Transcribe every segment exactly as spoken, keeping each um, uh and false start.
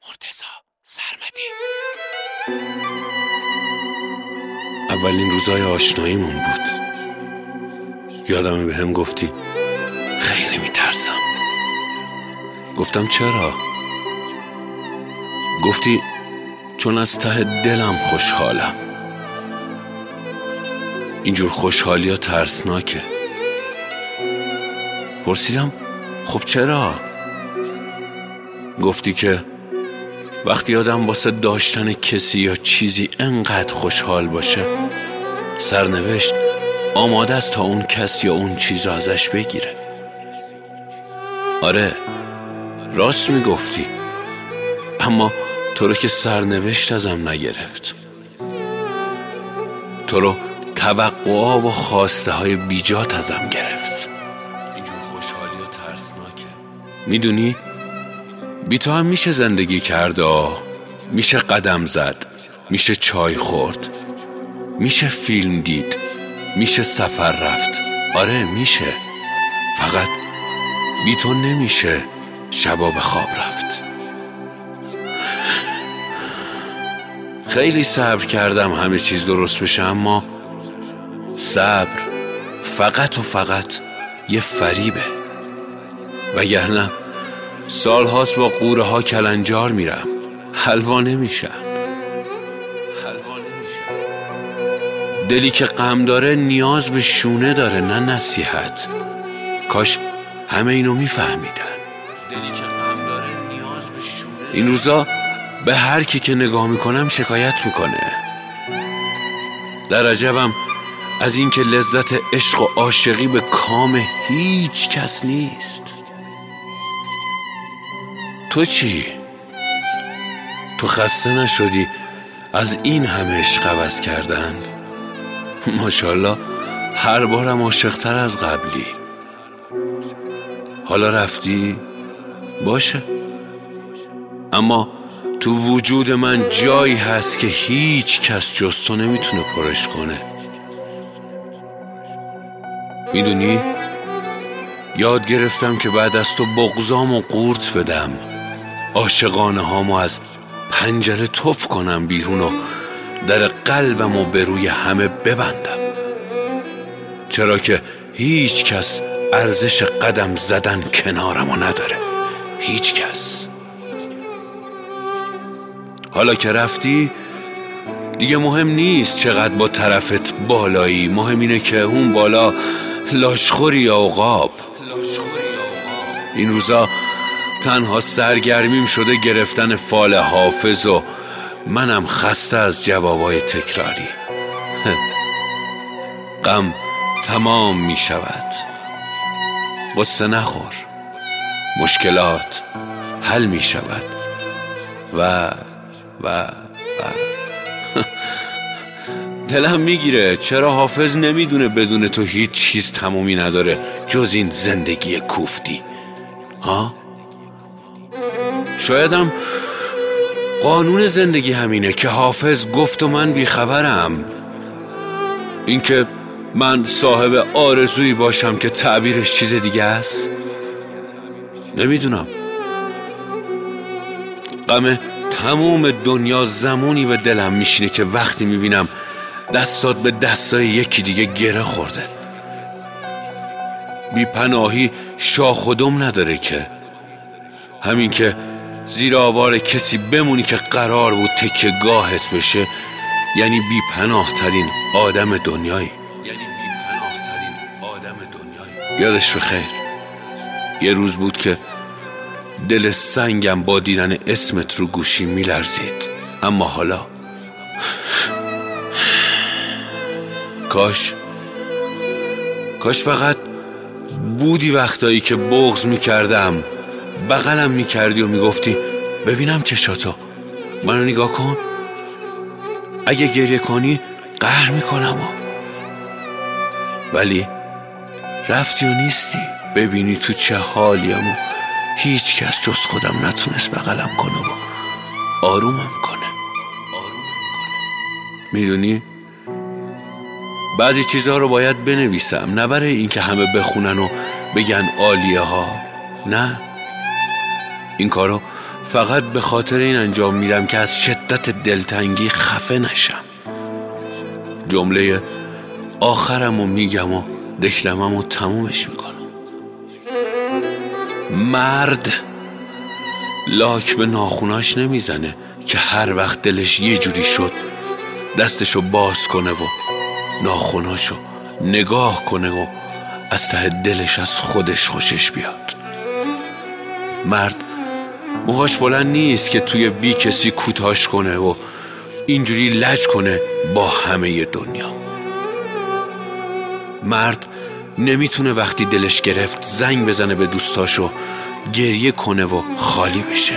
مرتضی سرمدی. اولین روزای آشناییمون بود. یادمه به هم گفتی خیلی میترسم. گفتم چرا؟ گفتی چون از ته دلم خوشحالم. اینجور خوشحالی ها ترسناکه. پرسیدم خب چرا؟ گفتی که وقتی آدم واسه داشتن کسی یا چیزی انقدر خوشحال باشه، سرنوشت آماده است تا اون کس یا اون چیزو ازش بگیره. آره راست میگفتی، اما تو رو که سرنوشت ازم نگرفت. تو رو توقعا و خواسته های بیجات ازم گرفت. اینجور خوشحالی و ترسناکه. میدونی بی تو هم میشه زندگی کرد، میشه قدم زد، میشه چای خورد، میشه فیلم دید، میشه سفر رفت. آره میشه، فقط بی تو نمیشه شبا به خواب رفت. خیلی صبر کردم همه چیز درست بشه، اما صبر فقط و فقط یه فریبه. وگرنه سال هاست با قوره ها کلنجار میرم، حلوا نمیشن. دلی که غم داره نیاز به شونه داره، نه نصیحت. کاش همه اینو میفهمیدن. دلی که غم داره نیاز به شونه. این روزا به هر کی که نگاه میکنم شکایت میکنه. در عجبم از این که لذت عشق و عاشقی به کام هیچ کس نیست. تو چی؟ تو خسته نشدی از این همه عشق عوض کردن؟ ماشاءالله هر بارم عاشق‌تر از قبلی. حالا رفتی؟ باشه، اما تو وجود من جایی هست که هیچ کس جز تو نمیتونه پرش کنه. میدونی یاد گرفتم که بعد از تو بغضامو قورت بدم، عاشقانه هامو از پنجره تف کنم بیرون و در قلبمو به روی همه ببندم. چرا که هیچ کس ارزش قدم زدن کنارمو نداره، هیچ کس. حالا که رفتی دیگه مهم نیست چقدر با طرفت بالایی، مهم اینه که اون بالا لاشخوری یا عقاب. این روزا تنها سرگرمیم شده گرفتن فال حافظ و منم خسته از جوابای تکراری. غم تمام می شود، قصه نخور، مشکلات حل می شود و و و دلم میگیره چرا حافظ نمیدونه بدون تو هیچ چیز تمومی نداره جز این زندگی کوفتی. ها؟ شایدم قانون زندگی همینه که حافظ گفت و من بیخبرم. اینکه من صاحب آرزویی باشم که تعبیرش چیز دیگه است، نمیدونم. غم تموم دنیا زمانی به دلم میشینه که وقتی میبینم دستات به دستای یکی دیگه گره خورده. بی پناهی شاخ و دم نداره که، همین که زیر آوار کسی بمونی که قرار بود تکیه گاهت بشه یعنی بی پناه ترین آدم دنیایی. یعنی بی پناه ترین آدم دنیایی. یادش بخیر یه روز بود که دل سنگم با دیدن اسمت رو گوشی میلرزید، اما حالا کاش کاش فقط بودی وقتایی که بغض میکردم بغلم میکردی و میگفتی ببینم چشاتو، منو نگاه کن، اگه گریه کنی قهر میکنم. ولی رفتی و نیستی. ببینی تو چه حالیم و هیچ کس جز خودم نتونست بغلم کنه و آرومم کنه. میدونی بعضی چیزها رو باید بنویسم، نه برای این که همه بخونن و بگن عالیه ها، نه، این کارو فقط به خاطر این انجام میدم که از شدت دلتنگی خفه نشم. جمله آخرم رو میگم و دکلمم رو تمومش میکنم. مرد لاک به ناخوناش نمیزنه که هر وقت دلش یه جوری شد دستشو باز کنه و ناخوناشو نگاه کنه و از ته دلش از خودش خوشش بیاد. مرد موهاش بلند نیست که توی بی کسی کوتاش کنه و اینجوری لج کنه با همه دنیا. مرد نمیتونه وقتی دلش گرفت زنگ بزنه به دوستاشو گریه کنه و خالی بشه.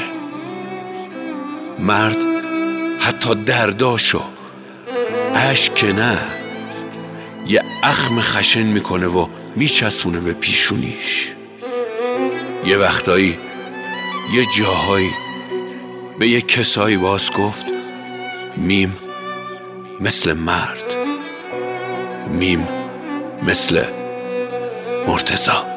مرد حتی درداشو اشک که نه یه اخم خشن میکنه و میچسبونه به پیشونیش. یه وقتایی یه جاهایی به یه کسایی باز گفت میم مثل مرد، میم مثل مرتضی.